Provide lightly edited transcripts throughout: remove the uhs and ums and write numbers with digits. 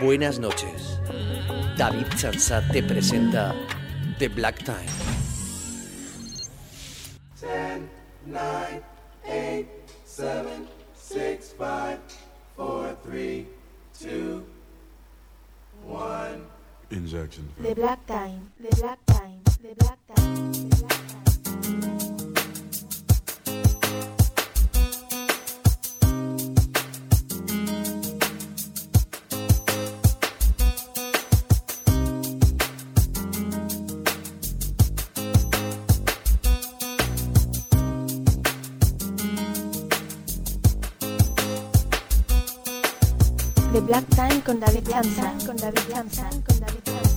Buenas noches. David Chansat te presenta The Black Time. 10, 9, 8, 7, 6, 5, 4, 3, 2, 1. Injection. The Black Time, The Black Time, The Black Time, The Black Time. The Black Time con David Lanza, con David Lanza, con David Lanza.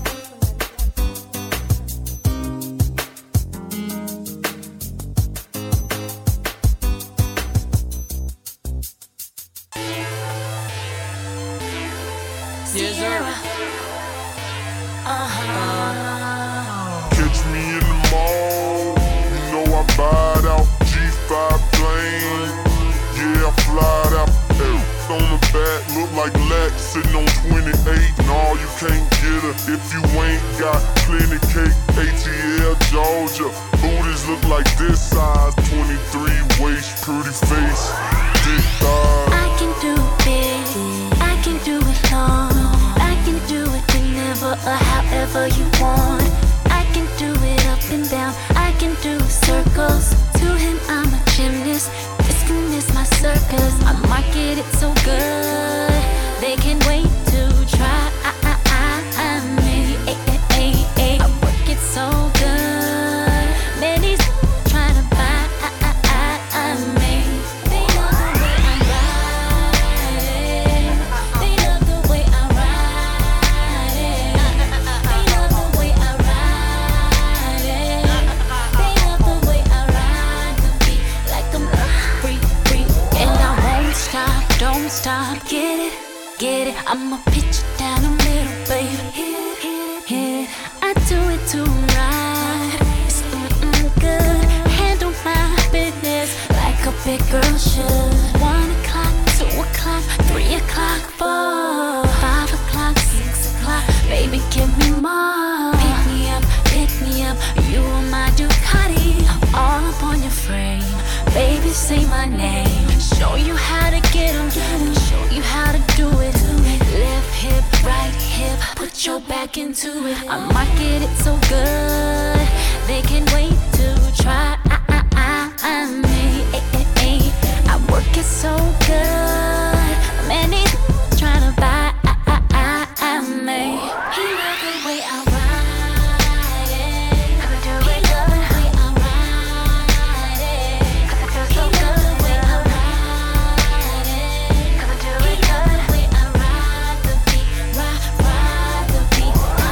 Catch me in the mall. You know I buyed out G5 plane. Yeah, I flied out. On the back, look like Lex sitting on 28. No, you can't get her if you ain't got plenty cake. ATL, Georgia. Booties look like this size. 23 waist, pretty face, big thighs. I can do it, I can do it long. I can do it whenever or however you want. I can do it up and down, I can do circles. To him I'm a gymnast, this my circus. I market it so good, they can't wait to try me. I work it so good, many's trying to buy me. They love the way I ride it. They love the way I ride it. They love the way I ride it. They love the way I ride the beat like I'm free. And I won't stop, don't stop. Get it, I'ma pitch it down the middle, baby. Hit it, I do it too right. It's good, handle my business like a big girl should. 1 o'clock, 2 o'clock, 3 o'clock, 4, 5 o'clock, 6 o'clock. Baby, give me more. Pick me up, you are my Ducati. I'm all up on your frame. Baby, say my name. Show you how to get 'em, show you how to do it. Left hip, right hip, put your back into it. I market it so good, they can't wait to try me. I work it so good, many trying to buy me. He love the way I ride it. He love the way I ride it. He love the way I ride it. He love the way I ride the beat, ride the beat.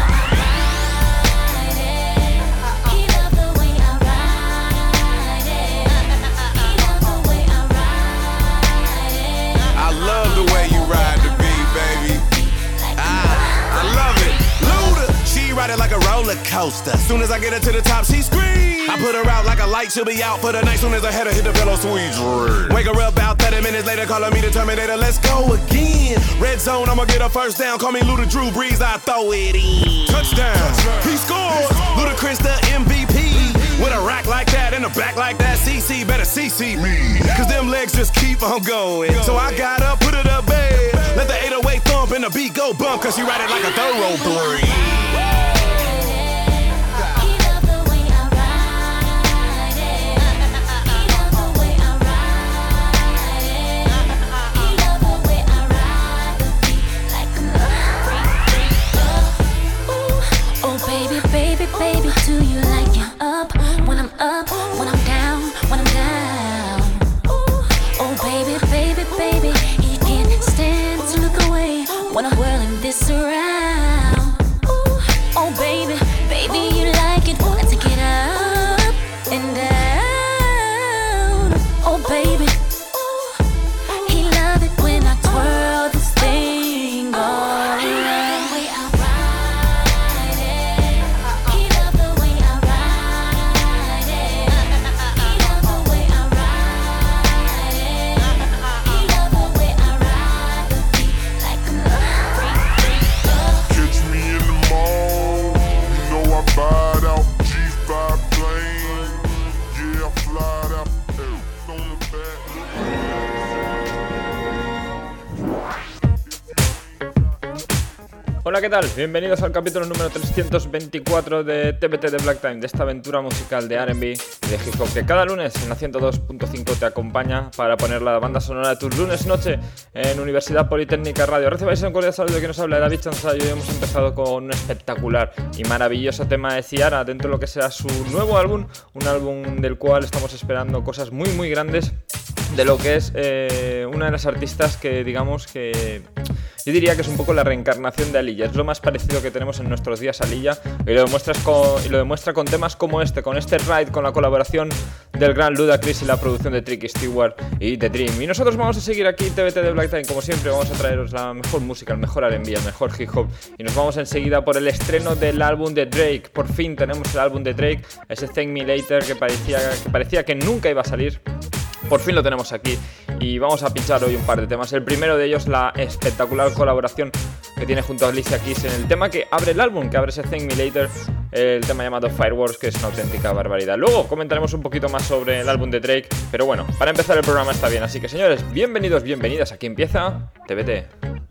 Ride it. He love the way I ride it. He love the way I ride it. I love the way you ride the beat, baby. I love it. Luda, she ride it like a roller coaster. Soon as I get her to the top, she screams. I put her out like a light, she'll be out for the night. Soon as I head her hit the pillow, sweet dream. Wake her up about 30 minutes later, calling me the Terminator. Let's go again. Red zone, I'ma get her first down. Call me Luda Drew Brees, I throw it in. Touchdown, he scores. Ludacris the MVP. With a rack like that and a back like that, CC better CC me. Cause them legs just keep on going. So I got up, put it up, babe. Let the 808 thump and the beat go bump. Cause she ride it like a thoroughbred. He love the way I ride it. He love the way I ride it. He love the way I ride the beat like a ooh. Oh baby, baby, baby, do you like it up when I'm up, when I'm down, when I'm down? Oh baby, baby, baby, he can't stand to look away when I'm whirling this around. Oh baby, baby, you like it. I take it up and down. Oh baby, he love it when I twirl this thing all around. The way I ride it. He love the way I ride it. He love the way I ride it. He love the way I ride the beat like a freak. Hola, ¿qué tal? Bienvenidos al capítulo número 324 de TBT de Black Time, de esta aventura musical de R&B y de hip hop que cada lunes en la 102.5 te acompaña para poner la banda sonora de tus lunes noche en Universidad Politécnica Radio. Recibáis un cordial saludo de quien nos habla, David Chanza, y hoy hemos empezado con un espectacular y maravilloso tema de Ciara dentro de lo que será su nuevo álbum, un álbum del cual estamos esperando cosas muy muy grandes de lo que es una de las artistas que digamos que yo diría que es un poco la reencarnación de Aliyah. Es lo más parecido que tenemos en nuestros días a Aliyah, y lo demuestra con temas como con este Ride, con la colaboración del gran Ludacris y la producción de Tricky Stewart y The Dream. Y nosotros vamos a seguir aquí TBT de Black Time, como siempre vamos a traeros la mejor música, el mejor R&B, el mejor hip hop, y nos vamos enseguida por el estreno del álbum de Drake. Por fin tenemos el álbum de Drake, ese Thank Me Later que parecía que nunca iba a salir. Por fin lo tenemos aquí y vamos a pinchar hoy un par de temas. El primero de ellos, la espectacular colaboración que tiene junto a Alicia Keys en el tema que abre el álbum, que abre ese Thank Me Later, el tema llamado Fireworks, que es una auténtica barbaridad. Luego comentaremos un poquito más sobre el álbum de Drake, pero bueno, para empezar el programa está bien. Así que señores, bienvenidos, bienvenidas, aquí empieza TBT.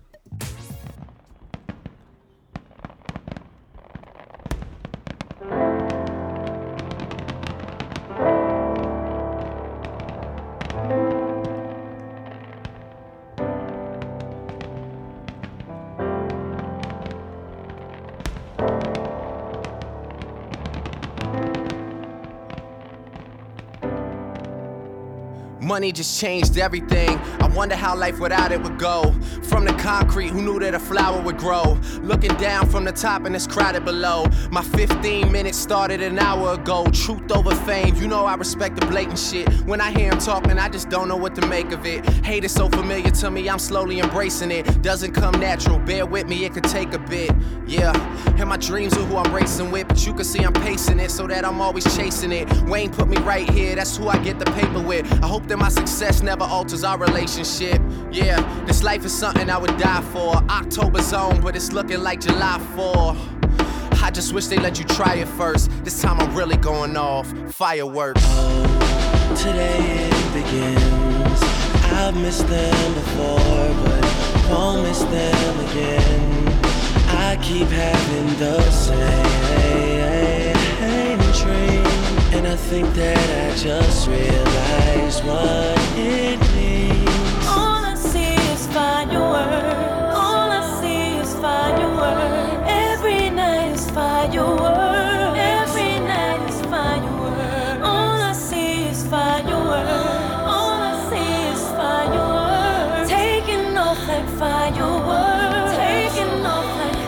Money just changed everything. I wonder how life without it would go. From the concrete, who knew that a flower would grow? Looking down from the top and it's crowded below. My 15 minutes started an hour ago. Truth over fame, you know I respect the blatant shit. When I hear him talking, I just don't know what to make of it. Hate is so familiar to me, I'm slowly embracing it. Doesn't come natural, bear with me, it could take a bit. Yeah, and my dreams are who I'm racing with, but you can see I'm pacing it so that I'm always chasing it. Wayne put me right here, that's who I get the paper with. I hope that my success never alters our relationship. Yeah, this life is something I would die for. October's on, but it's looking like July 4. I just wish they let you try it first. This time I'm really going off. Fireworks. Oh, today it begins. I've missed them before, but won't miss them again. I keep having the same dream, and I think that I just realized what it means. All I see is fireworks. All I see is fireworks. Every night is fireworks. Every night is fireworks. All I see is fireworks. All I see is fireworks. Taking off like fireworks. Taking off like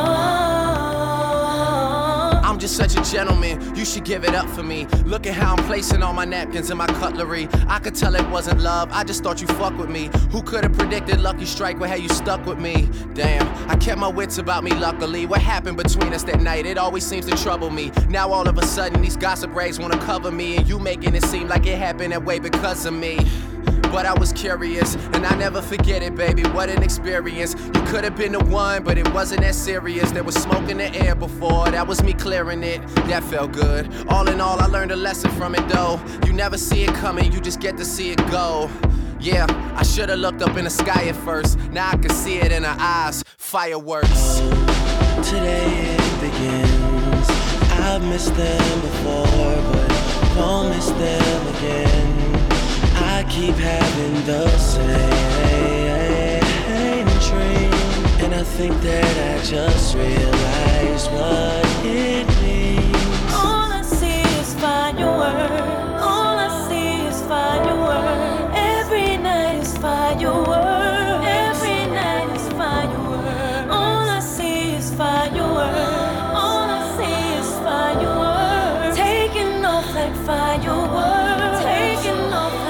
I'm just such a gentleman, you should give it up for me. Look at how I'm placing all my napkins and my cutlery. I could tell it wasn't love, I just thought you fuck with me. Who could've predicted Lucky Strike would have you stuck with me? Damn, I kept my wits about me luckily. What happened between us that night, it always seems to trouble me. Now all of a sudden these gossip rags wanna cover me, and you making it seem like it happened that way because of me. But I was curious, and I never forget it, baby, what an experience. You could have been the one, but it wasn't that serious. There was smoke in the air before, that was me clearing it. That felt good. All in all, I learned a lesson from it, though. You never see it coming, you just get to see it go. Yeah, I should've looked up in the sky at first. Now I can see it in her eyes. Fireworks. Oh, today it begins. I've missed them before, but won't miss them again. I keep having the same dream, and I think that I just realized what it means. all I see is fireworks. All I see is fireworks. Every night is fireworks. Every night is fireworks. All I see is fireworks. All I see is fireworks. Taking off like fireworks. Taking off like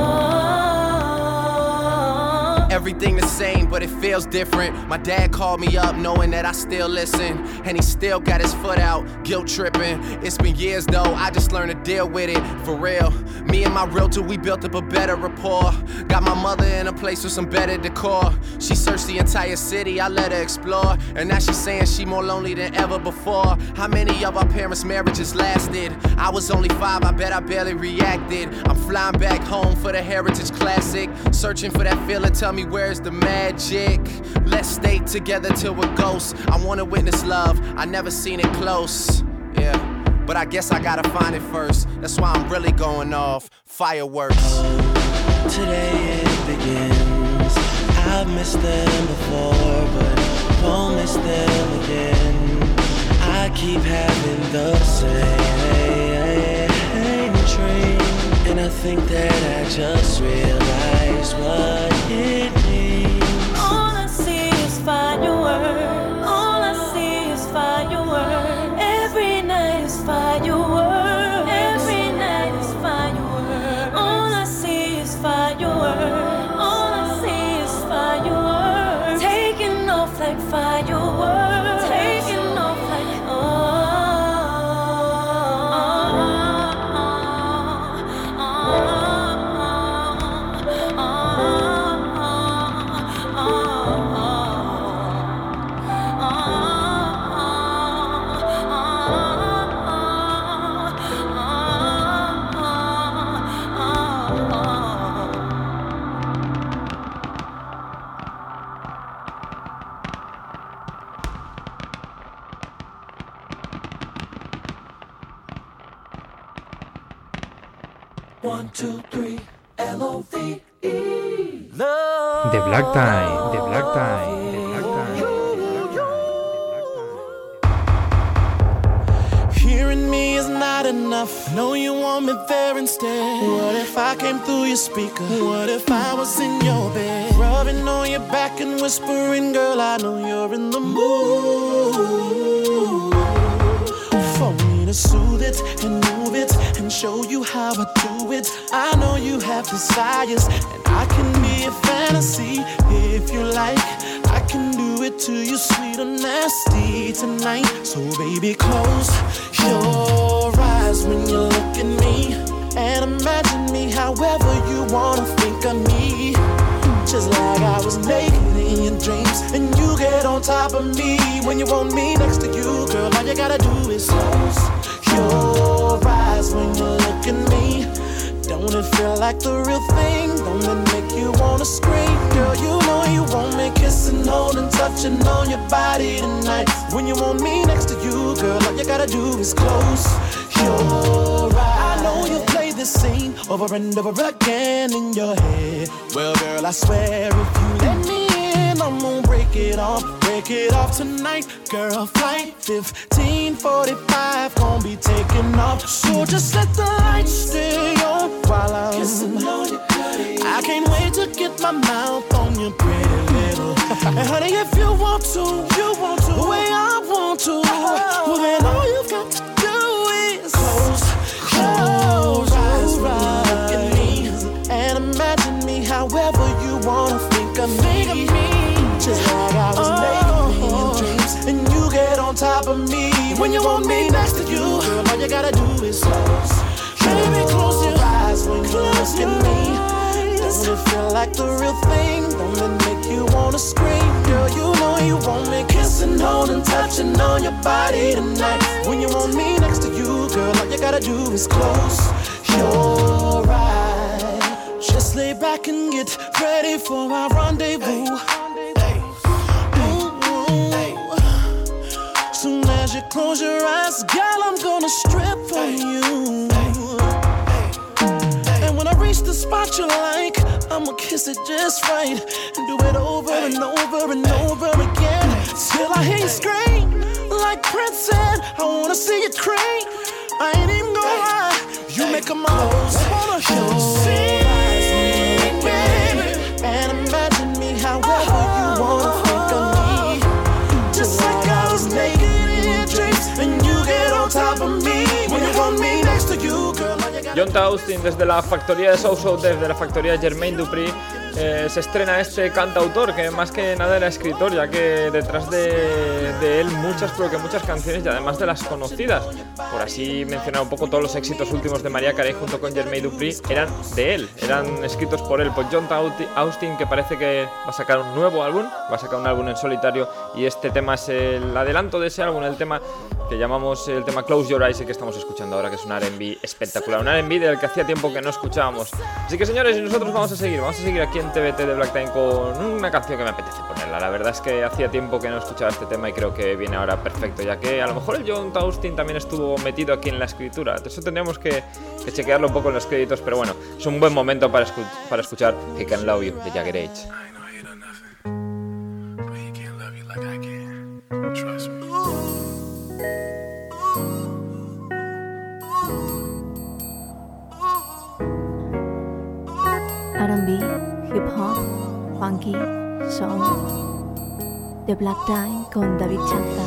Everything the same, but it feels different. My dad called me up knowing that I still listen, and he still got his foot out, guilt tripping. It's been years though, I just learned to deal with it, for real. Me and my realtor, we built up a better rapport. Got my mother in a place with some better decor. She searched the entire city, I let her explore, and now she's saying she more lonely than ever before. How many of our parents' marriages lasted? I was only 5, I bet I barely reacted. I'm flying back home for the Heritage Classic, searching for that feeling, tell me where's the magic? chick. Let's stay together till we're ghosts. I wanna witness love, I never seen it close. Yeah, but I guess I gotta find it first. That's why I'm really going off fireworks. Today it begins. I've missed them before, but won't miss them again. I keep having the same dream, and I think that I just realized what it means. All I see is fireworks. All I see is fireworks. Every night is fireworks. Every night is fireworks. All I see is fireworks. All I see is fireworks. Taking off like fireworks. Taking off like One, two, three, L-O-V-E. The Black Time, The Black Time, The Black Time. Hearing me is not enough. Know you want me there instead. What if I came through your speaker? What if I was in your bed? Rubbing on your back and whispering, girl, I know you're in the mood. For me to soothe it and move it and show you how I do it. I know you have desires and I can be a fantasy if you like. I can do it to you sweet or nasty tonight. So baby, close your eyes when you look at me and imagine me however you wanna think of me. Just like I was naked in your dreams and you get on top of me when you want me next to you. Girl, all you gotta do is close your eyes when you look at me. Don't it feel like the real thing? Don't it make you wanna scream? Girl, you know you want me kissing, holding, touching on your body tonight. When you want me next to you, girl, all you gotta do is close your eyes. I know you play this scene over and over again in your head. Well, girl, I swear if you let me in, I'm gonna break it off tonight. Girl, flight 1545 gonna be taking off. So just let the lights stay on while I'm kissing on your body. I can't wait to get my mouth on your pretty little. And honey, if you want to, the way I want to, well then all you've got to do is close your eyes when you look at me and imagine me however you wanna think of me. Just like I was naked in your dreams and you get on top of me when you want me next to you. Girl, all you gotta do is close. Baby, close your eyes when you look at me. Don't it feel like the real thing? Don't it make you wanna scream? Girl, you know you want me kissing, holding, touching on your body tonight. When you want me next to you, girl, all you gotta do is close your eyes. Just lay back and get ready for our rendezvous. Soon as you close your eyes, girl, I'm gonna strip for you. And when I reach the spot you like, I'ma kiss it just right and do it over and over and over again till I hear you scream like Prince said, I wanna see you cream. I ain't even gonna lie, you make 'em all wanna sing, baby, and imagine me however you wanna think of me. Just like I was naked and you get on top of me when you want me next to you, girl. John Austin desde la factoría de South South, desde la factoría de Jermaine Dupri, se estrena este cantautor que más que nada era escritor, ya que detrás de él muchas canciones y además de las conocidas, por así mencionar un poco todos los éxitos últimos de Mariah Carey junto con Jermaine Dupri eran de él, eran escritos por él. Pues John Austin, que parece que va a sacar un nuevo álbum, va a sacar un álbum en solitario y este tema es el adelanto de ese álbum, el tema que llamamos el tema Close Your Eyes y que estamos escuchando ahora, que es un R&B espectacular, un R&B del que hacía tiempo que no escuchábamos. Así que señores, y nosotros vamos a seguir aquí en TBT de Black Time con una canción que me apetece ponerla. La verdad es que hacía tiempo que no escuchaba este tema y creo que viene ahora perfecto, ya que a lo mejor el John Austin también estuvo metido aquí en la escritura. Eso tendríamos que chequearlo un poco en los créditos, pero bueno, es un buen momento para escuchar He Can Love You de Jagged Edge. Trust me. R&B, hip hop, funky, soul. The Black Time con David Chanza.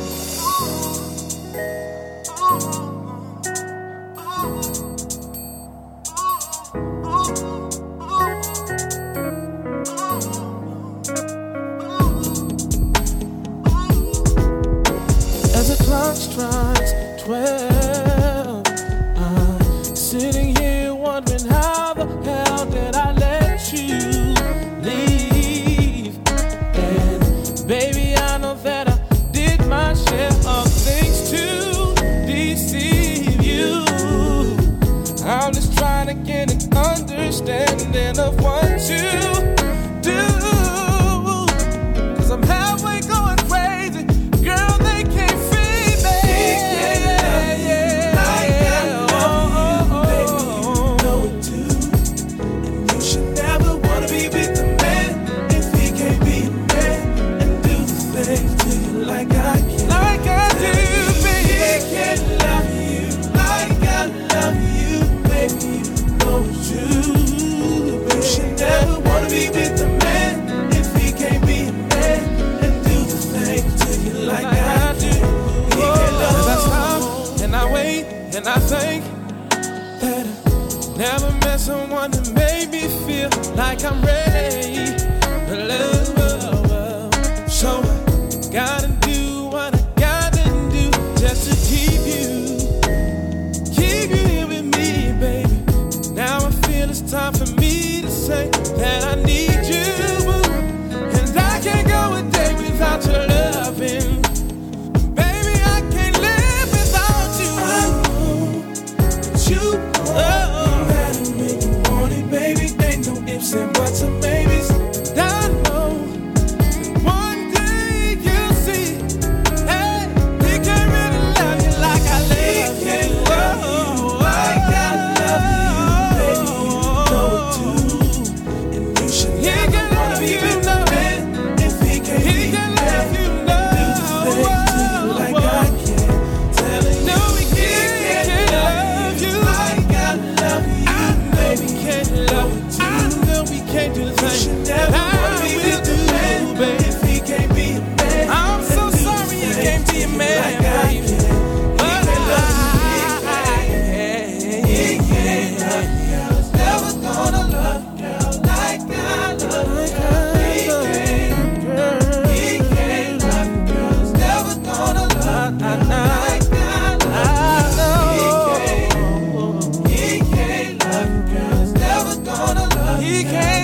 Strikes 12. I'm sitting here wondering how the hell did I let you leave? And baby, I know that I did my share of things to deceive you. I'm just trying to get an understanding of what you do. 'Cause I'm halfway going crazy. Girl, they can't feed me. And I think that I never met someone that made me feel like I'm ready to love. So I gotta do what I gotta do just to keep you here with me, baby. Now I feel it's time for me to say that I need you, and I can't go a day without your loving. And buts and babies, I know that one day you'll see, hey, he can't really love you like I love you. Like I love you, baby, you know it too. And you should never wanna be with a man if he can't be there. Do the thing to you like I can. Telling you he can't love you like I love you, baby, can't love you. Can't do the thing that I will do, baby. If he can't be a man, I'm so sorry he can't be a man, baby. But he can't love you. He's never gonna love a girl like I love you. He can't love a girl. He's never gonna love a girl like I love you. He can't love a girl. He's never gonna love you. He can't.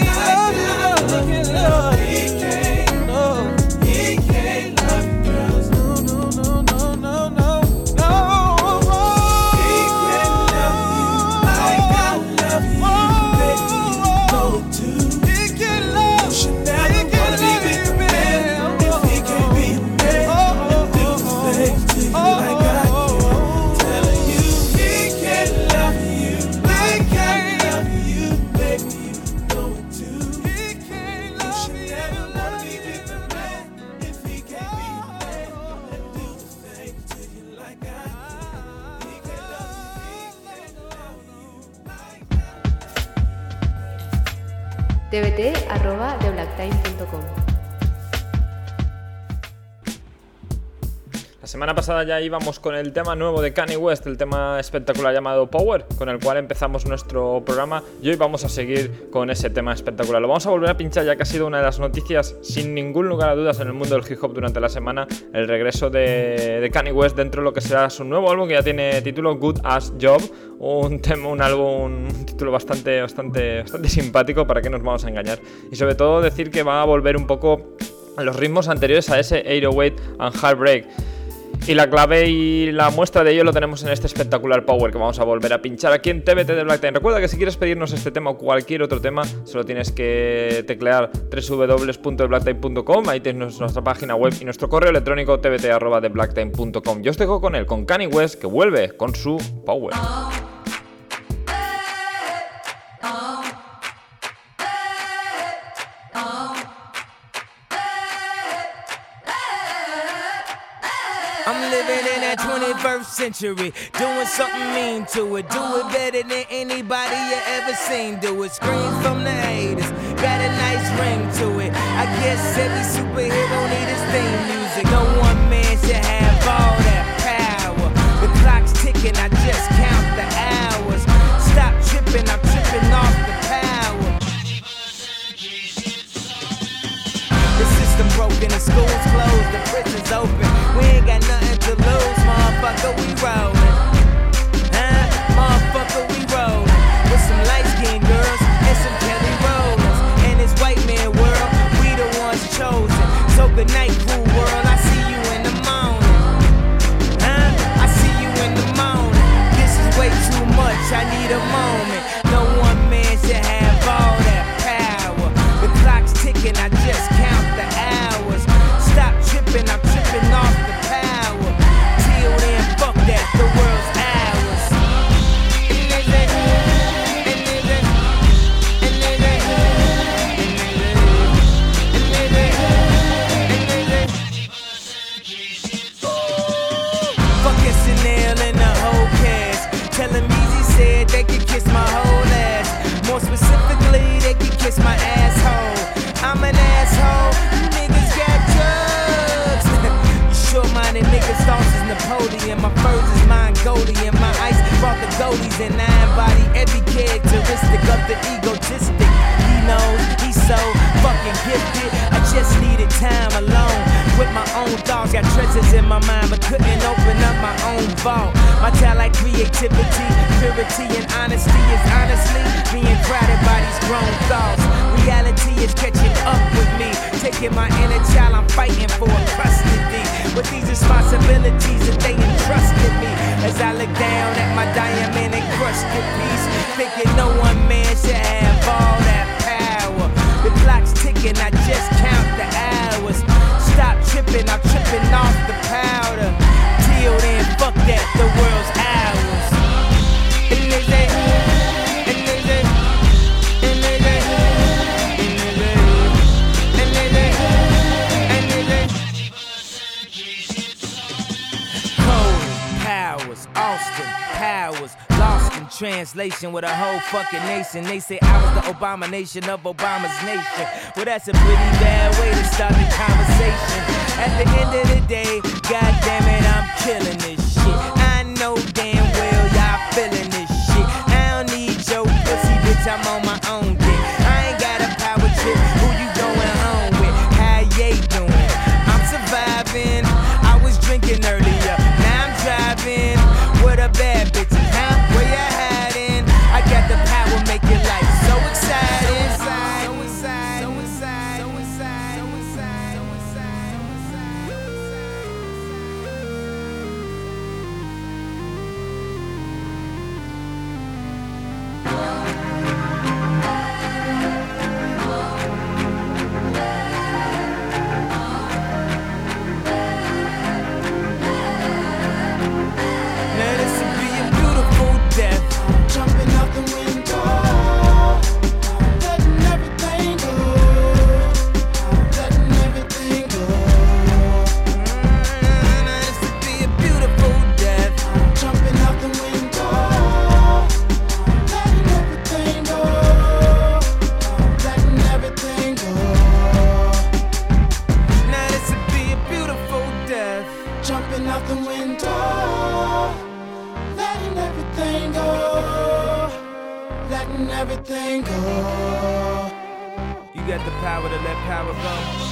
tbt@theblackTime.com. La semana pasada ya íbamos con el tema nuevo de Kanye West, el tema espectacular llamado Power, con el cual empezamos nuestro programa, y hoy vamos a seguir con ese tema espectacular. Lo vamos a volver a pinchar ya que ha sido una de las noticias sin ningún lugar a dudas en el mundo del hip hop durante la semana, el regreso de Kanye West dentro de lo que será su nuevo álbum, que ya tiene título Good Ass Job, un título bastante simpático, para que nos vamos a engañar, y sobre todo decir que va a volver un poco a los ritmos anteriores a ese 808 and Heartbreak. Y la clave y la muestra de ello lo tenemos en este espectacular power que vamos a volver a pinchar aquí en TBT de Black Time. Recuerda que si quieres pedirnos este tema o cualquier otro tema, solo tienes que teclear www.thebblacktime.com. Ahí tienes nuestra página web y nuestro correo electrónico tbt@thebblacktime.com. Yo os dejo con él, con Kanye West, que vuelve con su power. I'm living in that 21st century, doing something mean to it. Do it better than anybody you ever seen do it. Scream from the haters, got a nice ring to it. I guess every superhero need his theme music. No one man should have all that power. The clock's ticking, I just count the hours. Stop tripping, I'm tripping off the power. The system broken, the school's closed, the prison's open. We ain't got nothing to lose, motherfucker, we rollin'. Motherfucker, we rollin'. With some light-skinned girls and some Kelly Rollins. In this white man world, we the ones chosen. So good night, cool world, I see you in the morning. I see you in the morning. This is way too much, I need a moment. No one man should have all that power. The clock's ticking, I just count the hours. Stop tripping, I'm tripping off the power. Till then, fuck that, the world's ours. Fuck SNL and the whole cast. Tell them Easy said they could kiss my whole ass. More specifically, they could kiss my asshole. I'm an asshole, you niggas got drugs. You short-minded niggas, thoughts is Napoleon. My furs is Mongolian. My ice brought the goldies and I embody every characteristic of the egotistic. He knows he's so fucking gifted. I just needed time alone with my own thoughts. Got treasures in my mind but couldn't open up my own vault. My talent, creativity, purity and honesty is honestly being crowded by these grown thoughts. Reality is catching up with me, taking my inner child, I'm fighting for custody. With these responsibilities that they entrusted me, as I look down at my diamond encrusted piece, thinking no one man should have all that power. The clock's ticking, I just count the hours. Stop tripping, I'm tripping off the powder. Till then, fuck that, the world's ours. Austin Powers, lost in translation with a whole fucking nation. They say I was the abomination of Obama's nation. Well, that's a pretty bad way to start the conversation. At the end of the day, goddamn it, I'm killing this shit. I know damn well y'all feeling this shit. I don't need your pussy, bitch, I'm on my own dick. I ain't got a power trip, who you going home with? How you doing? I'm surviving, I was drinking earlier, now I'm driving. With a bad bitches, huh? Where you hiding? I got the power, make your life so exciting. So excited, so excited, so excited, so excited, so excited, Jumping out the window, letting everything go, letting everything go. This would be a beautiful death. Jumping out the window, letting everything go, letting everything go. Now this would be a beautiful death. Jumping out the window, letting everything go, letting everything go. You got the power to let power go.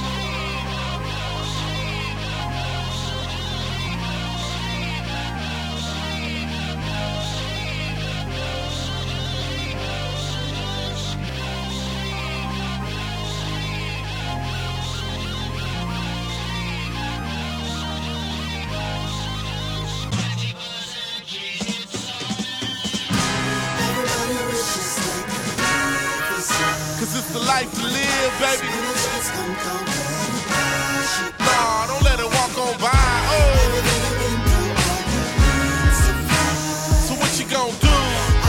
life to live, baby. Nah, don't let it walk on by. Oh. So what you gon' do?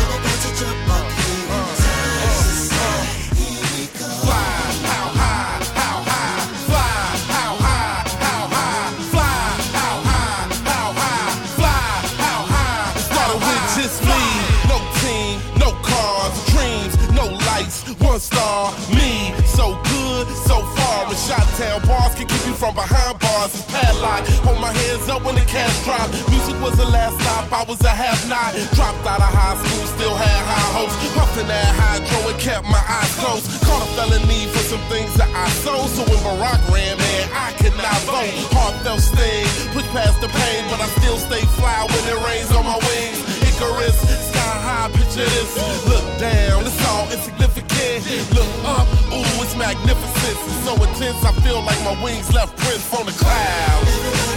One star, me, so good, so far. When Shot-Town bars can keep you from behind bars. Padlock, hold my hands up when the cash drop. Music was the last stop, I was a have-not. Dropped out of high school, still had high hopes. Puffin' that hydro and kept my eyes closed. Caught a felony for some things that I sold. So when Barack ran, man, I could not vote. Heartfelt sting, push past the pain, but I still stay fly when it rains on my wings. Icarus, sky high, picture this. Look down, it's all insignificant. Look up, ooh, it's magnificent. It's so intense, I feel like my wings left prints on the clouds.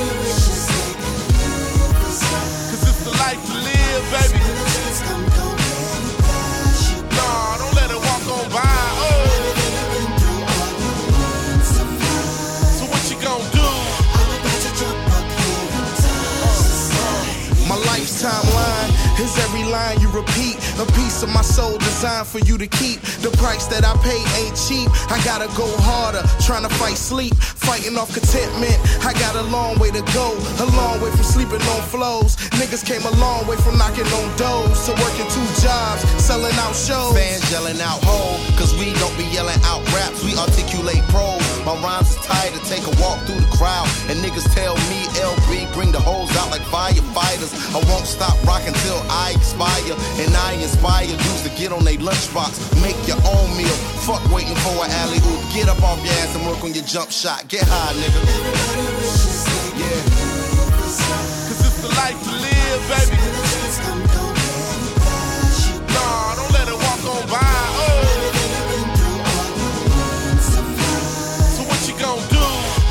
Cause it's the life to live, baby. Nah, don't let it walk on by. Oh. So what you gon' do? My life's timeline is every line you repeat. A piece of my soul designed for you to keep. The price that I pay ain't cheap. I gotta go harder, trying to fight sleep. Fighting off contentment, I got a long way to go. A long way from sleeping on flows. Niggas came a long way from knocking on doors to working 2 jobs, selling out shows. Fans yelling out ho, cause we don't be yelling out raps. We articulate pros. My rhymes is tired to take a walk through the crowd. And niggas tell me LB bring the hoes out like firefighters. I won't stop rocking till I expire. And I inspire dudes to get on their lunchbox. Make your own meal. Fuck waiting for an alley-oop. Get up off your ass and work on your jump shot. Get high, nigga. Yeah. Cause it's the life to live, baby. Nah, don't let it walk on by. Oh. So what you gon' do?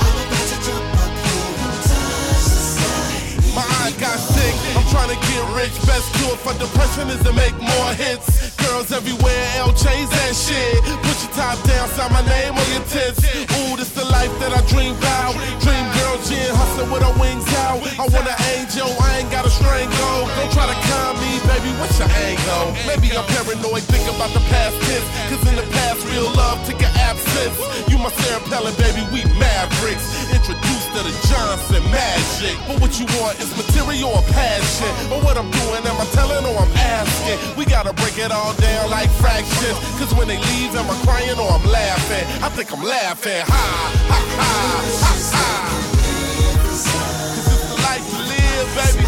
My eye got sick, I'm trying to get rich. Best cure for depression is to make more hits. Girls everywhere, LJ's and shit. Put your top down, sign my name on your tits. Ooh, this the life that I dream about. Dream girl, Jen, hustle with her wings out. I want an angel, I ain't got a string go. Don't try to calm me, baby, what's your angle? Maybe I'm paranoid, think about the past tense. Cause in the past, real love took an absence. You my Sarah Palin, baby, we mavericks. Introduced to the Johnson magic. But what you want is material or passion? Or what I'm doing, am I telling or I'm asking? We gotta break it all down like fractions. Cause when they leave, am I crying or I'm laughing? I think I'm laughing. Ha, ha, ha, ha, ha. Cause it's the life to live, baby.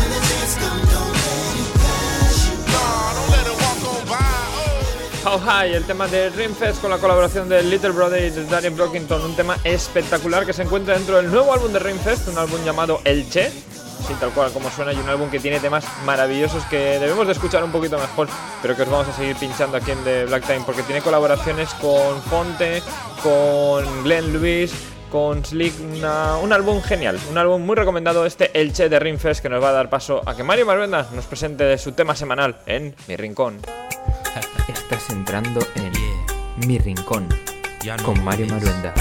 Nah, don't let it walk on by. How High, el tema de Rimfest con la colaboración de Little Brother y de Daniel Brockington, un tema espectacular que se encuentra dentro del nuevo álbum de Rimfest, un álbum llamado Elche, sí, tal cual como suena, y un álbum que tiene temas maravillosos que debemos de escuchar un poquito mejor, pero que os vamos a seguir pinchando aquí en The Black Time, porque tiene colaboraciones con Fonte, con Glenn Lewis, con Slick, un álbum genial, un álbum muy recomendado, este Elche de Rimfest, que nos va a dar paso a que Mario Maruenda nos presente su tema semanal en Mi Rincón. Estás entrando en Mi Rincón con Mario Maruenda.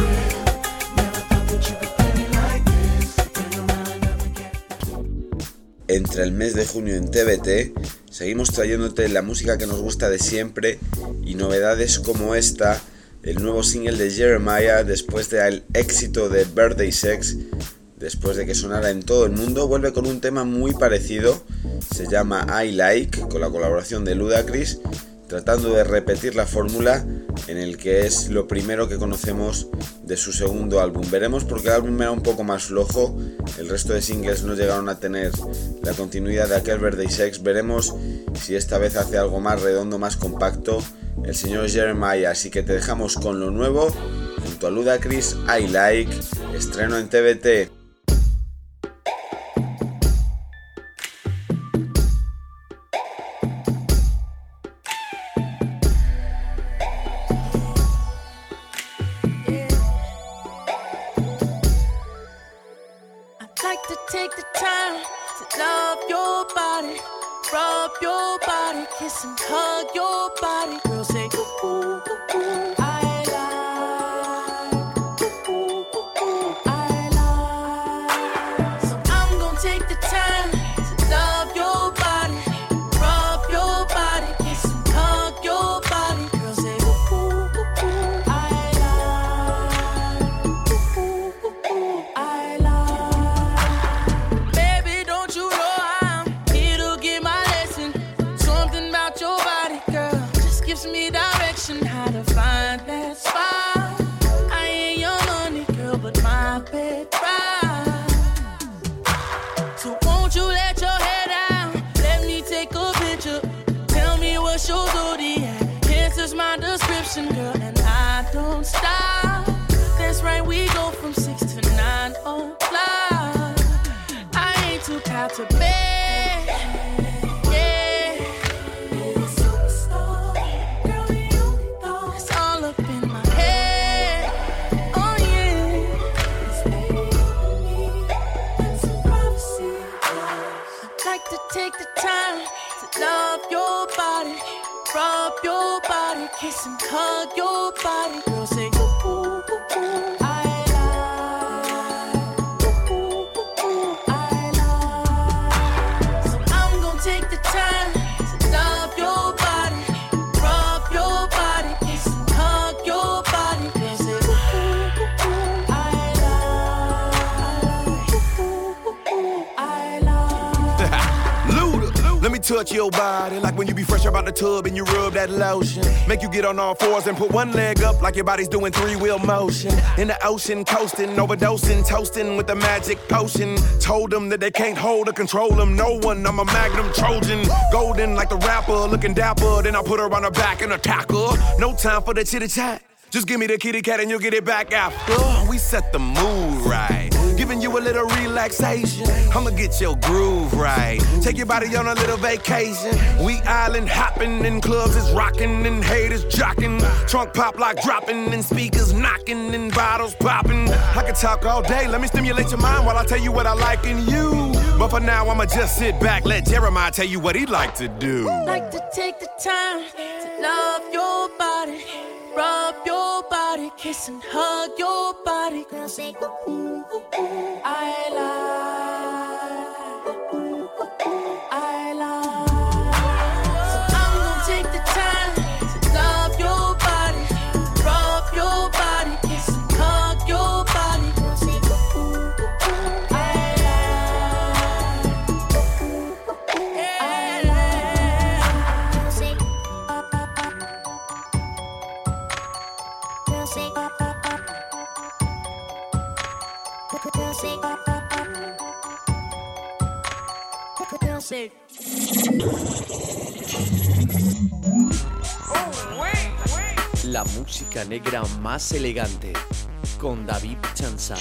Entre el mes de junio en TBT seguimos trayéndote la música que nos gusta de siempre y novedades como esta, el nuevo single de Jeremiah después del éxito de Birthday Sex, después de que sonara en todo el mundo, vuelve con un tema muy parecido, se llama I Like, con la colaboración de Ludacris, tratando de repetir la fórmula en el que es lo primero que conocemos de su segundo álbum. Veremos porque el álbum era un poco más flojo, el resto de singles no llegaron a tener la continuidad de aquel Birthday Sex. Veremos si esta vez hace algo más redondo, más compacto el señor Jeremiah, así que te dejamos con lo nuevo junto a Ludacris, I Like, estreno en TBT. Kiss and hug your body, girl. Say ooh ooh ooh ooh. I Can we go from 6 to 9 o'clock? I ain't too proud to bed. Yeah. It's all up in my head. Oh yeah. I'd like to take the time to love your body, rub your body, kiss and hug your body. Girl, say ooh, ooh, ooh, ooh. I like, ooh, ooh, ooh, ooh. I like. So I'm gonna take the time to love your body, rub your body, kiss and hug your body. Girl, say ooh, ooh, ooh, ooh. I like, ooh, ooh, ooh, ooh. I like. Luda, let me touch your body like when you be fresh out the tub and you rub that lotion. Make you get on all fours and put one leg up like your body's doing three-wheel motion. In the ocean, coasting, overdosing, toasting with the magic potion. Told them that they can't hold or control them. No one, I'm a Magnum Trojan. Golden like the rapper, looking dapper. Then I put her on her back and attack her. No time for the chitty-chat. Just give me the kitty cat and you'll get it back after. We set the mood right, giving you a little relaxation. I'ma get your groove right, take your body on a little vacation. We island hopping in clubs is rocking and haters jocking. Trunk pop like dropping and speakers knocking and bottles popping. I could talk all day, let me stimulate your mind while I tell you what I like in you. But for now I'ma just sit back, let Jeremiah tell you what he'd like to do. Like to take the time to love your body, rub your body, kiss and hug your body. Girl, say ooh, ooh, ooh, ooh. I like, ooh, ooh, ooh, ooh. I like. So I'm gonna take the time to love your body, rub your body, kiss and hug your body. Girl, say ooh, ooh, ooh, ooh. I like, ooh, ooh, ooh, ooh. I like. Girl, say La música negra más elegante con David Chansa.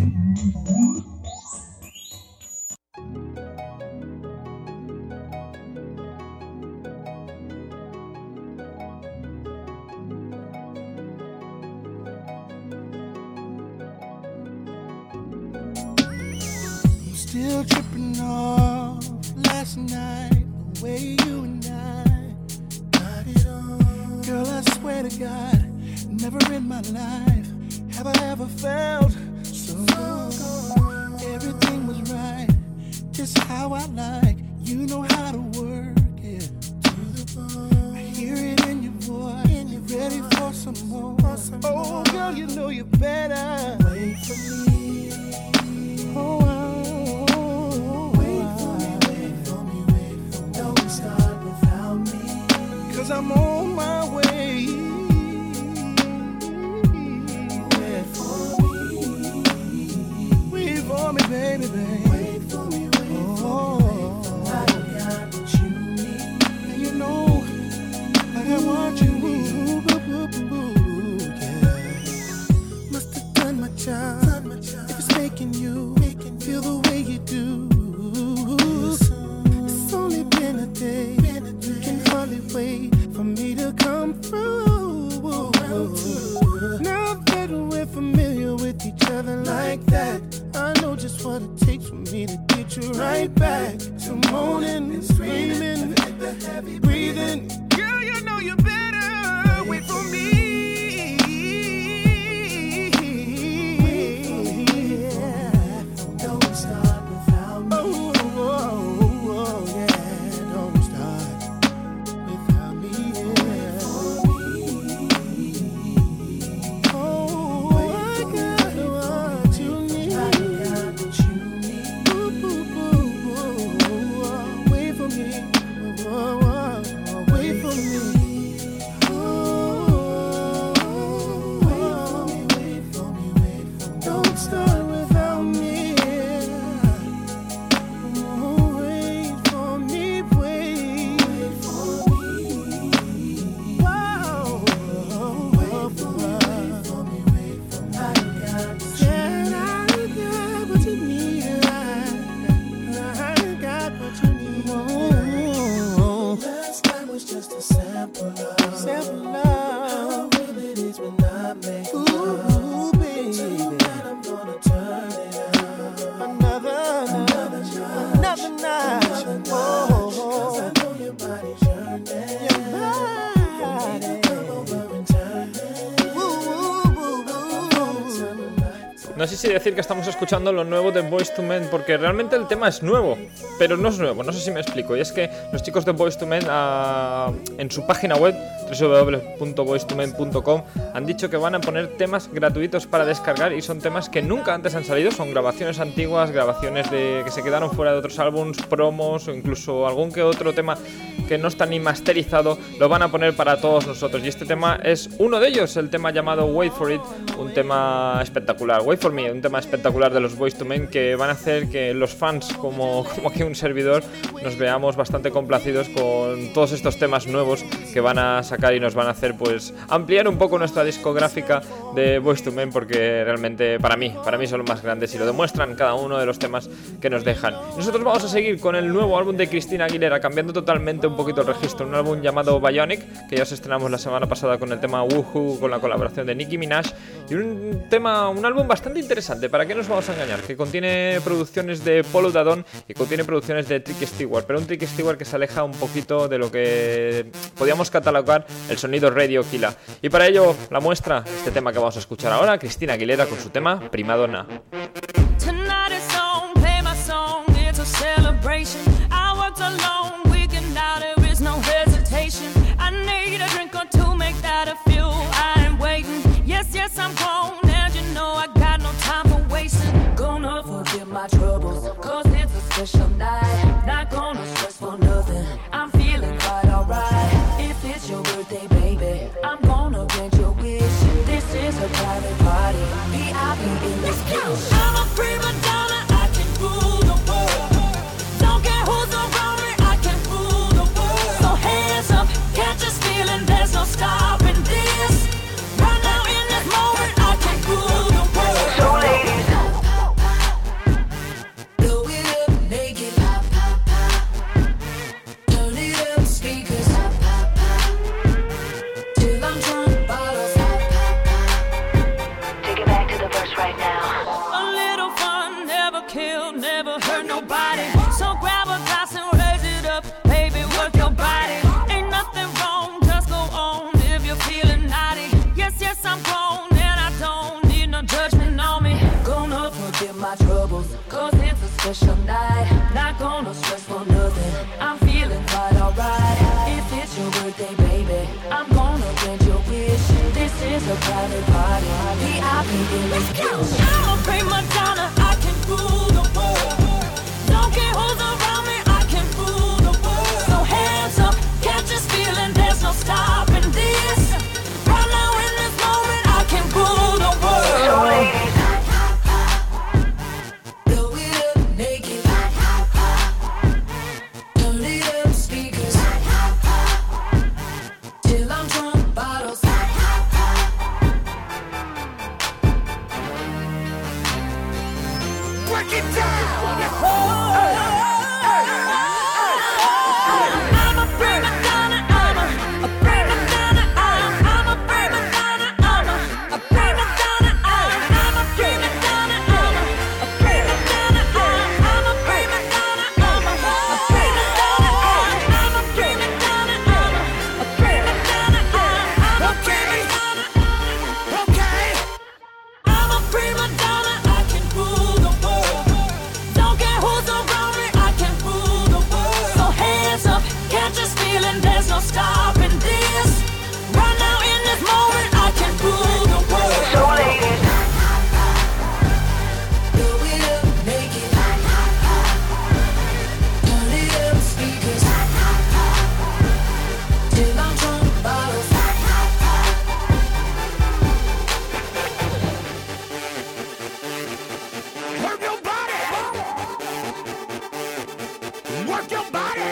Still tripping off last night, the way you and I got it on. Girl, I swear to God, never in my life have I ever felt so good. Everything was right, just how I like. You know how to work it to the bone. I hear it in your voice, you're ready for some more. Oh, girl, you know you better wait for me. Oh, I'm on my way. Wait for me. Wait for me, baby, baby. Wait for me, wait for me. I got what you need. And you know, I got what you need. Yeah. Must have done my job. If it's making you feel the way you do. It's only been a day. You can hardly wait for me to come through. Now that we're familiar with each other like that, I know just what it takes for me to get you right back to moaning and screaming, breathing. Girl, you know you better wait for me. Don't start without me. Oh, yeah. Don't start without me. Oh, I got what you need. I got what you need. Ooh, ooh, ooh, ooh. Wait for me. Wait for me. Oh, No sé si decir que estamos escuchando lo nuevo de Boyz II Men, porque realmente el tema es nuevo, pero no es nuevo, no sé si me explico. Y es que los chicos de Boyz II Men en su página web www.boyzIImen.com han dicho que van a poner temas gratuitos para descargar, y son temas que nunca antes han salido, son grabaciones antiguas, grabaciones que se quedaron fuera de otros álbums, promos o incluso algún que otro tema que no está ni masterizado, lo van a poner para todos nosotros. Y este tema es uno de ellos, el tema llamado Wait For It, un tema espectacular. Wait For Me, un tema espectacular de los Boyz II Men, que van a hacer que los fans, como aquí un servidor, nos veamos bastante complacidos con todos estos temas nuevos que van a sacar y nos van a hacer pues ampliar un poco nuestra discográfica de Boyz II Men, porque realmente para mí son los más grandes y lo demuestran cada uno de los temas que nos dejan. Nosotros vamos a seguir con el nuevo álbum de Christina Aguilera, cambiando totalmente un poquito el registro, un álbum llamado Bionic, que ya os estrenamos la semana pasada con el tema Woohoo, con la colaboración de Nicki Minaj, y un álbum bastante interesante, para qué nos vamos a engañar, que contiene producciones de Polo Dadon y contiene producciones de Trick Stewart, pero un Trick Stewart que se aleja un poquito de lo que podíamos catalogar el sonido Radio Killa. Y para ello la muestra este tema que vamos a escuchar ahora, Christina Aguilera con su tema Prima Donna. Tonight is on, play my song, it's a celebration. I worked alone, weekend out, there is no hesitation. I need a drink or two, make that a few, I ain't waiting. Yes, I'm grown, and you know I got no time for wasting. Gonna forget my troubles, cause it's a special night. Not gonna stress for nothing, I'm feeling quite alright. If it's your birthday, baby, I'm gonna grant your wish. This is a private party, VIP in this house. I'm a prima donna, I can rule the world. Don't care who's around me, I can rule the world. So hands up, catch this feeling, there's no stopping this. Right now in this moment, I can rule the world. So ladies, blow it up naked. Turn it up speakers. Till I'm drunk, bottles. Take it back to the verse right now. A little fun, never killed, never hurt nobody. So grab a glass and raise it up, baby, work your body. Ain't nothing wrong, just go on if you're feeling naughty. Yes, I'm grown and I don't need no judgment on me. Gonna forget my troubles, cause it's a special night. Not gonna stress for nothing, I'm feeling quite alright. If it's your birthday, baby, I'm gonna grant your wish. This is a private party, VIP in this house. I'm a prima donna, I can rule the world. Don't care who's around me, I can rule the world. So hands up, catch this feeling, there's no stopping this. Right now in this moment, I can rule the world. So ladies, blow it up naked. Turn it up speakers. Till I'm drunk, bottles. Break it down. I'm a prima donna, I'm a prima donna, I'm a prima donna, I'm a prima donna, I'm a prima donna, I'm a prima donna, I'm a prima donna, I'm a prima donna, I'm a prima donna, I'm a prima donna, I'm a prima donna. Okay, I'm a prima donna, I can rule the world. Don't care who's around me, I can rule the world. So hands up, catch this feeling, there's no stopping this. Right now in this moment, I can rule the world. So ladies, blow it up naked. Turn it up speakers. Till I'm drunk, bottles. Work your body. Work your body.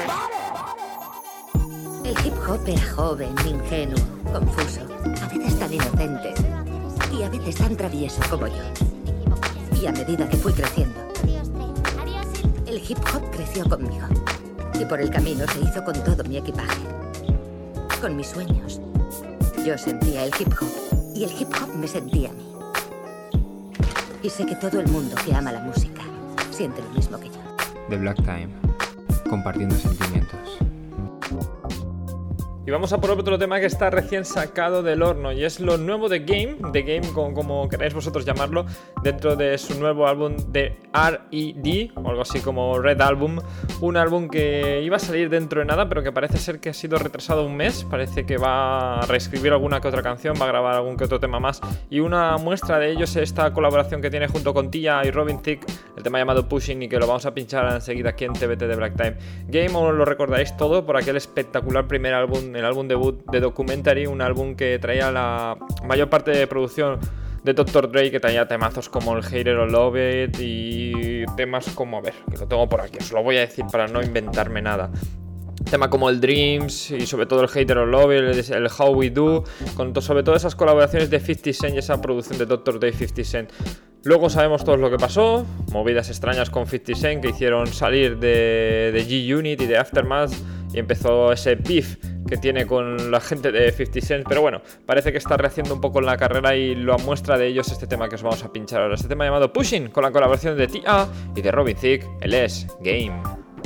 El hip hop era joven, ingenuo, confuso, a veces tan inocente y a veces tan travieso como yo. Y a medida que fui creciendo, el hip hop creció conmigo. Y por el camino se hizo con todo mi equipaje, con mis sueños. Yo sentía el hip hop y el hip hop me sentía a mí. Y sé que todo el mundo que ama la música siente lo mismo que yo. The Black Time, compartiendo sentimientos. Y vamos a por otro tema que está recién sacado del horno, y es lo nuevo de Game, como queráis vosotros llamarlo, dentro de su nuevo álbum de R.E.D, o algo así como Red Album, un álbum que iba a salir dentro de nada, pero que parece ser que ha sido retrasado un mes. Parece que va a reescribir alguna que otra canción, va a grabar algún que otro tema más, y una muestra de ello es esta colaboración que tiene junto con Tia y Robin Thicke, el tema llamado Pushing, y que lo vamos a pinchar enseguida aquí en TBT de Black Time. Game, os lo recordaréis todo por aquel espectacular primer álbum, el álbum debut de Documentary, un álbum que traía la mayor parte de producción de Dr. Dre, que traía temazos como el Hate It or Love It y temas como, a ver, que lo tengo por aquí, os lo voy a decir para no inventarme nada. Tema como el Dreams y sobre todo el Hate It or Love It, el How We Do, con sobre todo esas colaboraciones de 50 Cent y esa producción de Dr. Dre y 50 Cent. Luego sabemos todos lo que pasó, movidas extrañas con 50 Cent que hicieron salir de G-Unit y de Aftermath, y empezó ese beef que tiene con la gente de 50 Cent, pero bueno, parece que está rehaciendo un poco en la carrera, y lo muestra de ellos este tema que os vamos a pinchar ahora, este tema llamado Pushing, con la colaboración de T.A. y de Robin Thicke. Él es Game.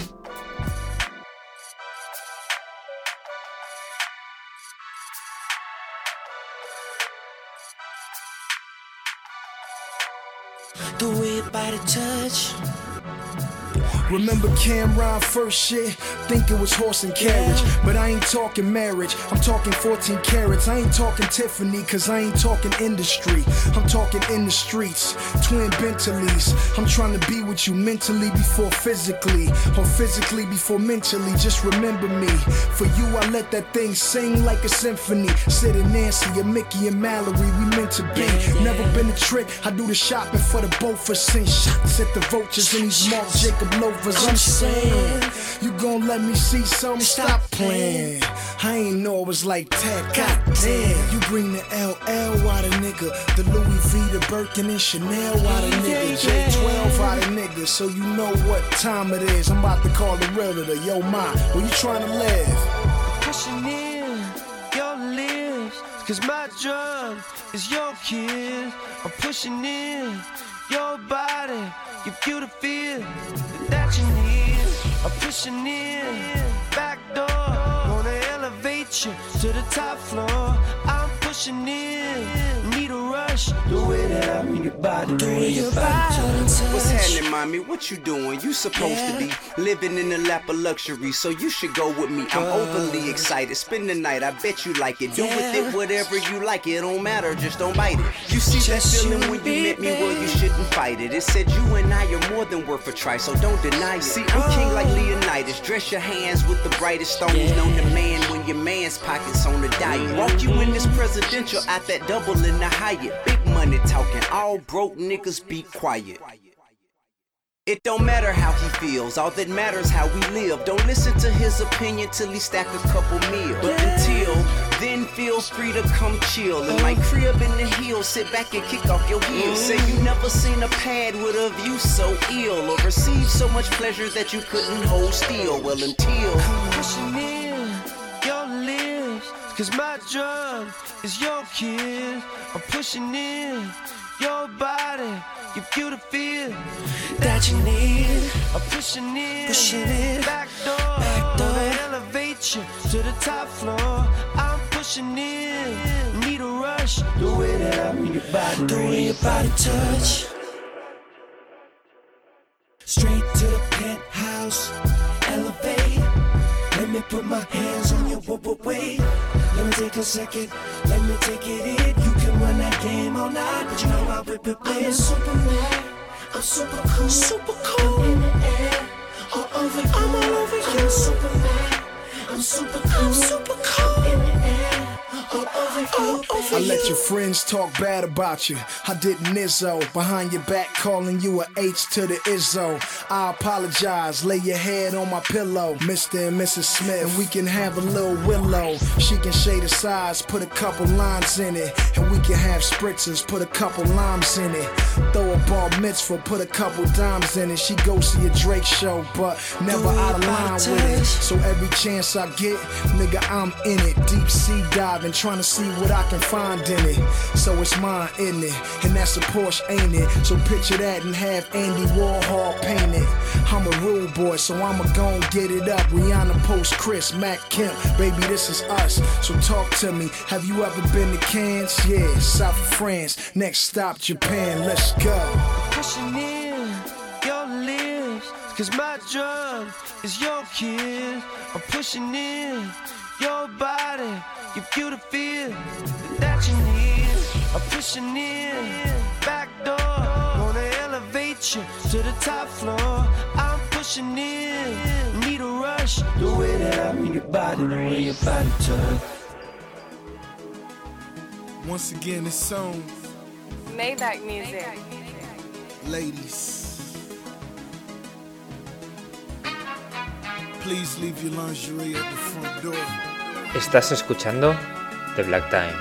The way your body touch. Remember Cameron first shit? Think it was horse and carriage, but I ain't talking marriage, I'm talking 14 carats. I ain't talking Tiffany, cause I ain't talking industry, I'm talking in the streets, twin Bentleys. I'm trying to be with you mentally before physically, or physically before mentally. Just remember me, for you I let that thing sing like a symphony. Sid and Nancy and Mickey and Mallory, we meant to be. Never been a trick, I do the shopping for the both of us. Send shots at the vultures and these Marc Jacob Loafers. I'm saying, you gon' let me see something? Stop playing. I ain't know it was like that. Goddamn, you bring the LL out of nigga, the Louis V, the Birkin and Chanel out of nigga, J12 out of nigga. So you know what time it is. I'm about to call the realtor. Yo, ma, where you trying to live? Pushing in your lips, cause my drug is your kiss. I'm pushing in your body, your beautiful that you need. I'm pushing in, back door, gonna elevate you to the top floor. I'm pushing in, need a rush, the way that I bring your body, the way your body touch. What's happening, mommy? What you doing? You supposed to be living in the lap of luxury, so you should go with me. I'm overly excited. Spend the night, I bet you like it. Do with it whatever you like. It don't matter, just don't bite it. You see that feeling when you met me? Well, you shouldn't fight it. It said you and I are more than worth a try, so don't deny it. See, I'm king like Leonidas. Dress your hands with the brightest stones. Known to man when your man's pockets on the diet. Walk you in this presidential at that double in the Hyatt. Big money talking, all broke niggas be quiet. It don't matter how he feels, all that matters how we live. Don't listen to his opinion till he stack a couple meals. But until then, feel free to come chill in my crib in the hills. Sit back and kick off your heels. Say you never seen a pad with a view so ill, or received so much pleasure that you couldn't hold still. Well, until pushing in your lips, cause my drug is your kiss. I'm pushing in your body, your beautiful that you need. I'm pushing in, back door, elevate you to the top floor. I'm pushing in, need a rush, the way that I bring your body, the way your body touch. Straight to the penthouse, elevate. Let me put my hands on your wait. Let me take a second, let me take it in. You can run that game all night, but you know I whip it in. I'm Superman, I'm super cool, I'm in the air, all over you. I'm all over you. I'm Superman, I'm super cool, I'm in the air, all over you. I let your friends talk bad about you. I didn't Izzo. Behind your back calling you a H to the Izzo. I apologize, lay your head on my pillow. Mr. and Mrs. Smith, and we can have a little willow. She can shade the size, put a couple lines in it. And we can have spritzers, put a couple limes in it. Throw a bar mitzvah, put a couple dimes in it. She go see a Drake show, but never out of line with it. So every chance I get, nigga, I'm in it. Deep sea diving, trying to see what I can find in it. So it's mine, isn't it? And that's a Porsche, ain't it? So picture that and have Andy Warhol paint it. I'm a rule billboard, so I'ma gon' get it up. Rihanna post Chris, Mac Kemp, baby, this is us. So talk to me, have you ever been to Cannes? Yeah, south of France, next stop Japan, let's go. Pushing in your lips, cause my drug is your kiss. I'm pushing in your body, give you the feel that you need. I'm pushing in, back door, wanna elevate you to the top floor. I'm pushing in, need a rush, the way that I move your body, the way your body turn. Once again, this song, Maybach music. Ladies, please leave your lingerie at the front door. Estás escuchando The Black Time.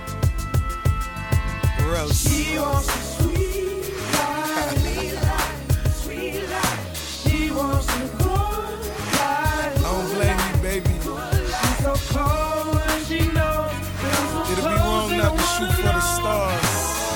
She wants a sweet life, sweet life. She wants to go life. Don't blame me, baby. She's so cold and she knows. It'll be wrong not to shoot for the stars.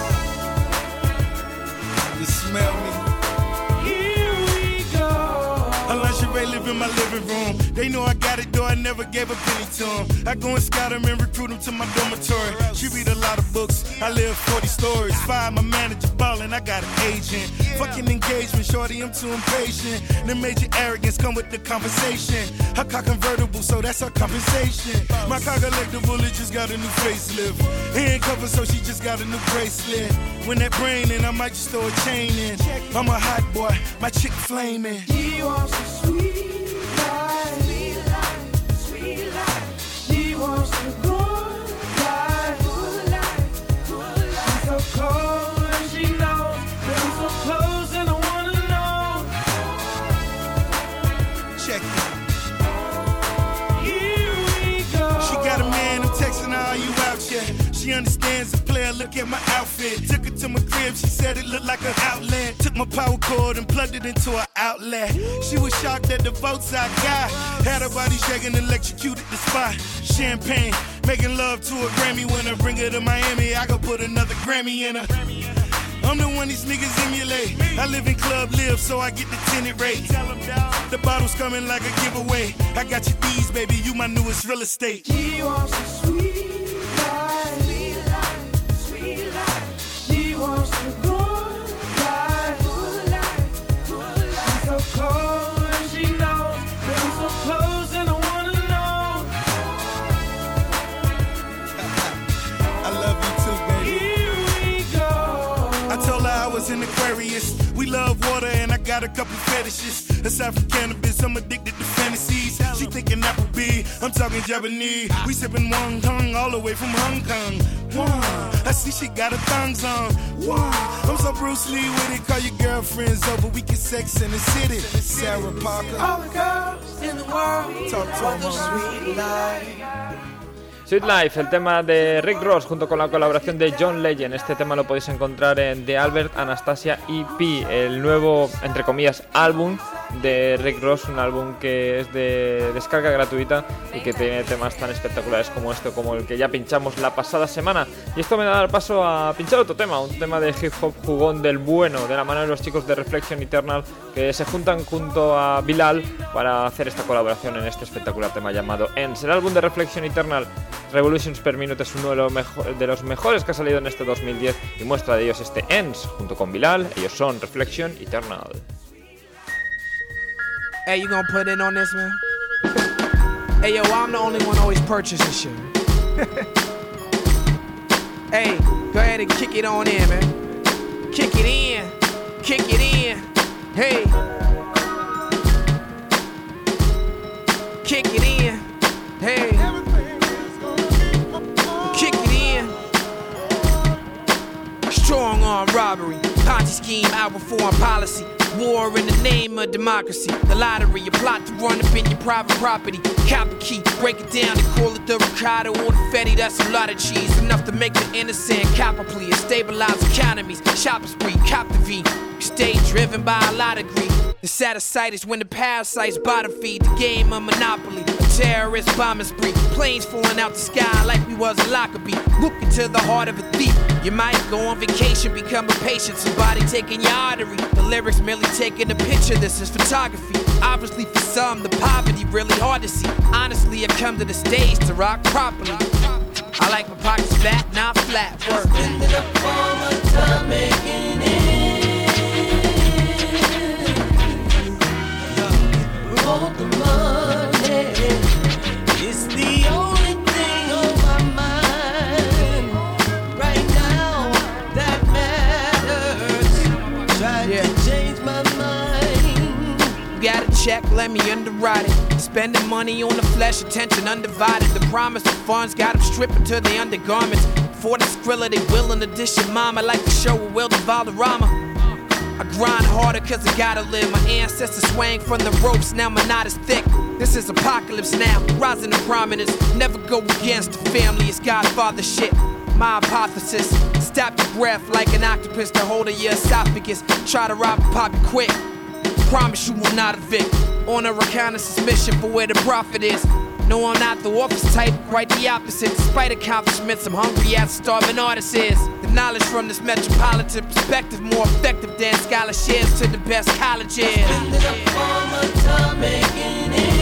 You smell me? Here we go. Her lingerie live in my living room. They know I got it, though I never gave a penny to them. I go and scout them and recruit them to my dormitory. She read a lot of books, I live 40 stories. Five, my manager ballin', I got an agent. Fucking engagement, shorty, I'm too impatient. The major arrogance come with the conversation. Her car convertible, so that's her compensation. My car collectible, it just got a new facelift. It ain't covered, so she just got a new bracelet. When that brain in, I might just throw a chain in. I'm a hot boy, my chick flaming. She wants a sweet life, sweet life, sweet life. She wants to go life, good life, good life. She's so cold and she knows that I'm so close and I wanna know. Check it. Here we go. She got a man who texting her, are you out yet? She understands the player, look at my outfit. Took her to my crib, she said it looked like an outlet. Took my power cord and plugged it into her outlet. She was shocked at the votes I got. Had her body shaking, electrocuted the spot. Champagne, making love to a Grammy winner. Bring her to Miami, I could put another Grammy in her. I'm the one these niggas emulate. I live in Club Live, so I get the tenant rate. The bottle's coming like a giveaway. I got your D's, baby, you my newest real estate. She wants a sweet life, sweet life, sweet life. She wants to go life, good life, good life. She's so cold and she knows that I'm so close and I wanna know. I love you too, baby. Here we go. I told her I was an Aquarius. We love water and I got a couple fetishes. Aside from cannabis, I'm addicted to fantasies. She thinking Applebee's, I'm talking Japanese. We sipping Wong Kong all the way from Hong Kong. I see she got her thongs on. I'm so Bruce Lee with it. Call your girlfriends over, we can sex in the city. Sarah Parker. All the girls in the world Talk to want the her, sweet life. Sweet Life, el tema de Rick Ross junto con la colaboración de John Legend. Este tema lo podéis encontrar en The Albert Anastasia EP, el nuevo, entre comillas, álbum de Rick Ross, un álbum que es de descarga gratuita y que tiene temas tan espectaculares como este, como el que ya pinchamos la pasada semana. Y esto me da el paso a pinchar otro tema, un tema de hip hop jugón del bueno, de la mano de los chicos de Reflection Eternal, que se juntan junto a Bilal para hacer esta colaboración en este espectacular tema llamado Ends. El álbum de Reflection Eternal, Revolutions per Minute, es uno de los mejores que ha salido en este 2010 y muestra de ellos este Ends junto con Bilal. Ellos son Reflection Eternal. Hey, you gonna put it on this, man? Hey, yo, I'm the only one always purchasing shit. Hey, go ahead and kick it on in, man. Kick it in. Kick it in. Hey. Kick it in. Hey. Kick it in. Strong arm robbery. Ponzi scheme, out foreign policy. War in the name of democracy. The lottery, a plot to run up in your private property. Copper key, break it down and call it the Ricardo or the Fetty. That's a lot of cheese, enough to make the innocent copper plea. Stabilize economies, shopping spree, cop the V. Stay driven by a lot of greed. It's out of sight is when the parasites bottom feed the game of Monopoly. A terrorist bombing spree, planes falling out the sky like we was a Lockerbie. Look into the heart of a thief. You might go on vacation, become a patient, somebody taking your artery. The lyrics merely taking a picture, this is photography. Obviously for some, the poverty really hard to see. Honestly, I come to the stage to rock properly. I like my pockets fat, not flat. Work. Spending up all my time making it. Want the money. It's the only thing on my mind right now that matters. Try to change my mind. Got a check, let me underwrite it. Spending money on the flesh, attention undivided. The promise of funds got them stripping to their undergarments. For the Skrilla, they willing to dish your mama like the show with Will the Valderrama. I grind harder cause I gotta live. My ancestors swang from the ropes, now my knot is thick. This is apocalypse now, rising to prominence. Never go against the family, it's Godfather shit. My hypothesis, stop your breath like an octopus to hold in your esophagus. Try to rob and pop it quick, promise you will not evict. On a kind of suspicion for where the profit is. No, I'm not the office type, quite the opposite. Despite accomplishments, I'm hungry as a starving artist is. The knowledge from this metropolitan perspective more effective than scholarships to the best colleges. Spending up all my time making it.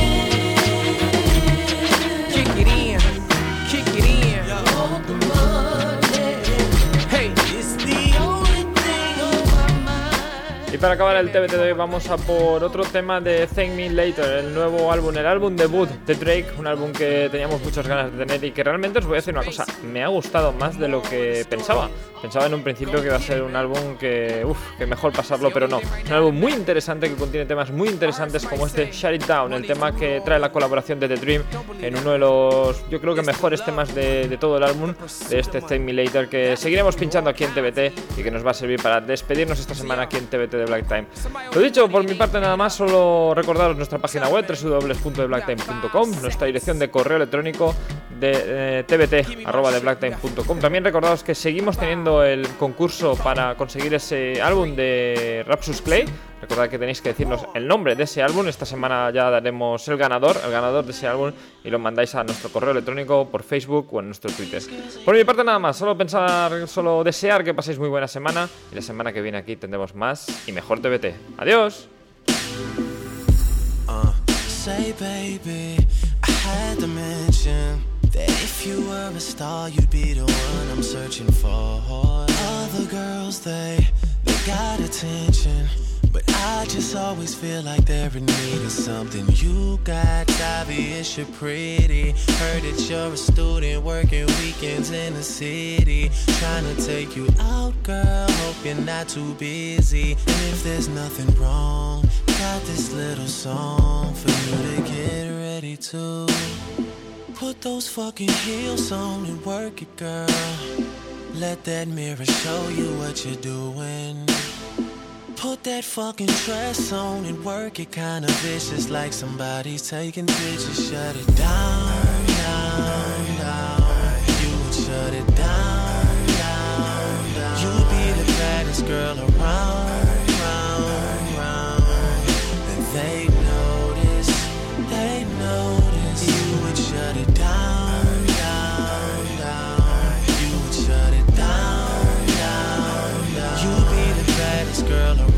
Kick it in, kick it in. Want the money. Hey, it's the only thing on my mind. Y para acabar el TBT de hoy vamos a por otro tema de Thank Me Later, el nuevo álbum, el álbum debut de Drake, un álbum que teníamos muchas ganas de tener y que realmente os voy a decir una cosa, me ha gustado más de lo que pensaba. Pensaba en un principio que iba a ser un álbum que mejor pasarlo, pero no. Un álbum muy interesante que contiene temas muy interesantes como este Shut It Down, el tema que trae la colaboración de The Dream en uno de los, yo creo que mejores temas de todo el álbum, de este Thank Me Later, que seguiremos pinchando aquí en TBT y que nos va a servir para despedirnos esta semana aquí en TBT de Black Time. Lo dicho, por mi parte nada más, solo recordaros nuestra página web www.thebblacktime.com, nuestra dirección de correo electrónico de tbt@thebblacktime.com. También recordaros que seguimos teniendo el concurso para conseguir ese álbum de Rapsus Clay. Recordad que tenéis que decirnos el nombre de ese álbum. Esta semana ya daremos el ganador de ese álbum y lo mandáis a nuestro correo electrónico por Facebook o en nuestro Twitter. Por mi parte nada más, solo desear que paséis muy buena semana y la semana que viene aquí tendremos más y mejor TBT. ¡Adiós! Say baby, I had to mention that if you were a star, you'd be the one I'm searching for. Other girls, they got attention, but I just always feel like they're in need of something. You got obvious, you're pretty. Heard that you're a student working weekends in the city. Trying to take you out, girl, hope you're not too busy. And if there's nothing wrong, got this little song for you to get ready to. Put those fucking heels on and work it, girl. Let that mirror show you what you're doing. Put that fucking dress on and work it kinda vicious, like somebody's taking pictures. Shut it down, down, down. You would shut it down, down, down. You'd be the baddest girl around, round, round. And they notice. You would shut it down, down, down. You would shut it down, down, down. You'd be the baddest girl around.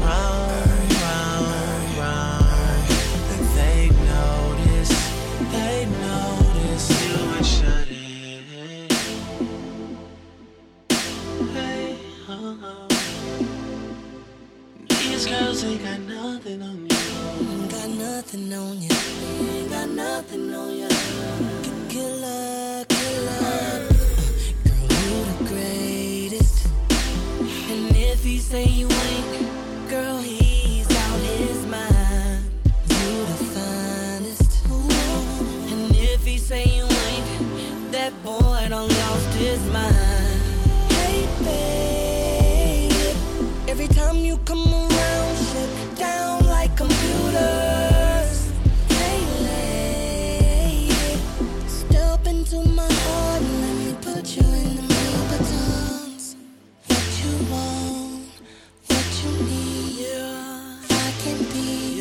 Girls ain't got nothing on you. Got nothing on you. Ain't got nothing on you. Killer, killer. Girl, you the greatest. And if he say you ain't, girl, he's out his mind. You the finest. And if he say you ain't, that boy done lost his mind. Hey, babe, every time you come around, shut down like computers. Hey lady, step into my heart and let me put you in the Louboutins. What you want, what you need, I can be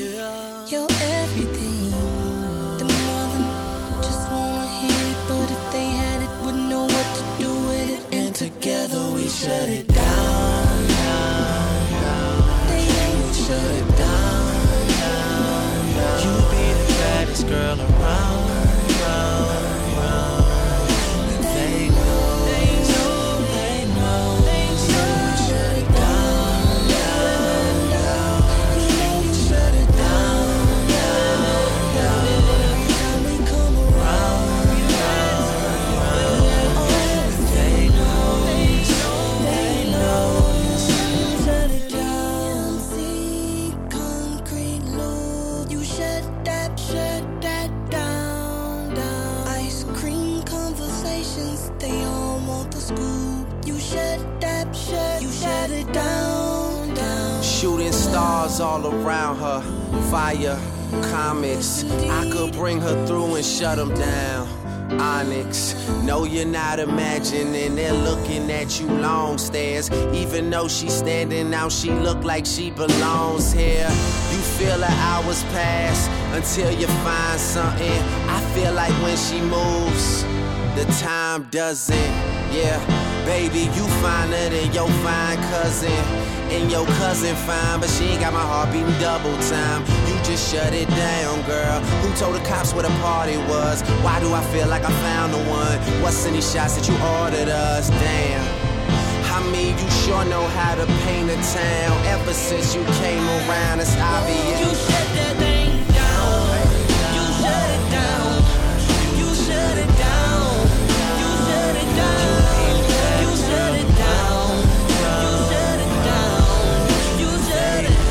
Shut that down, down. Ice cream conversations, they all want the scoop. You shut it down, down. Shooting stars all around her, fire, comets. I could bring her through and shut them down. Onyx, no, you're not imagining. They're looking at you long stares. Even though she's standing out, she look like she belongs here. You feel the hours pass until you find something. I feel like when she moves, the time doesn't. Yeah, baby, you finer than your fine cousin. And your cousin fine, but she ain't got my heart beating double time. You just shut it down, girl. Who told the cops where the party was? Why do I feel like I found the one? What's in these shots that you ordered us? Damn. I mean, you sure know how to paint a town. Ever since you came around, it's obvious. You shut that thing down. You shut it down. You shut it down. You shut it down. You shut it down. You shut it down. You shut it.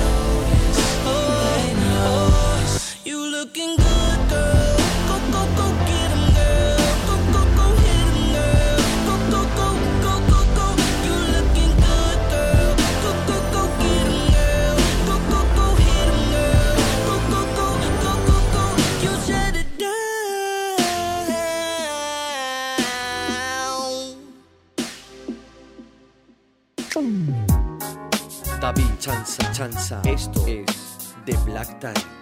Oh, you looking good, girl. Go, go, go, get 'em, girl. Go, go, go, hit 'em, girl. Go, go, go, go, go, go. You looking good, girl. Go, go, go, get 'em, girl. Go, go, go, hit 'em, girl. Go, go, go, go, go, go. You shut it down. David Chanza, esto es The Black Time.